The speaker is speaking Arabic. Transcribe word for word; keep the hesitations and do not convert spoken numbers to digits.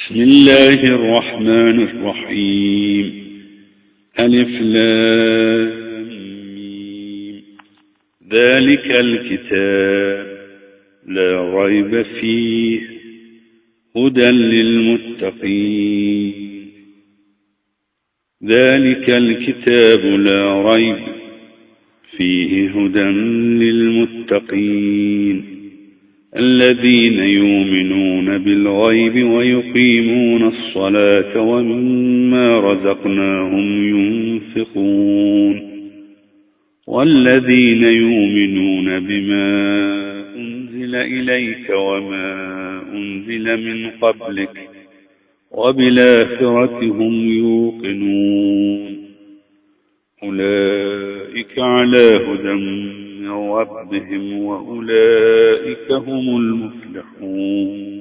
بسم الله الرحمن الرحيم. ألف لام ميم. ذلك الكتاب لا ريب فيه هدى للمتقين. ذلك الكتاب لا ريب فيه هدى للمتقين الذين يؤمنون بالغيب ويقيمون الصلاة ومما رزقناهم ينفقون والذين يؤمنون بما أنزل إليك وما أنزل من قبلك وبالآخرة هم يوقنون أولئك على هدى من ربهم وأولئك هم المفلحون.